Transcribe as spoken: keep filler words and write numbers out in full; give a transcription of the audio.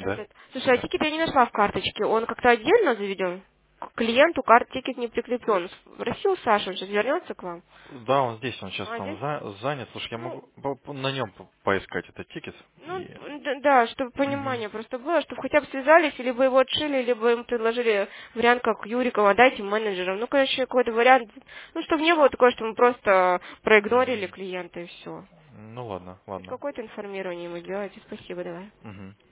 Да? Этот. Слушай, а тикет я не нашла в карточке. Он как-то отдельно заведен? К клиенту карт тикет не прикреплен. Спросил Саша, он сейчас вернется к вам? Да, он здесь, он сейчас А, там здесь? за- занят. Слушай, я Ну, могу по- по- на нем по- поискать этот тикет. ну, И... д- да, чтобы Мгм. понимание просто было, чтобы хотя бы связались, либо его отшили, либо им предложили вариант, как Юрикова, дайте менеджерам. Ну, короче, какой-то вариант, ну, чтобы не было такого, что мы просто проигнорили Мгм. клиента и все. Ну ладно, ладно. Какое-то информирование ему делайте. Спасибо, давай. Мгм.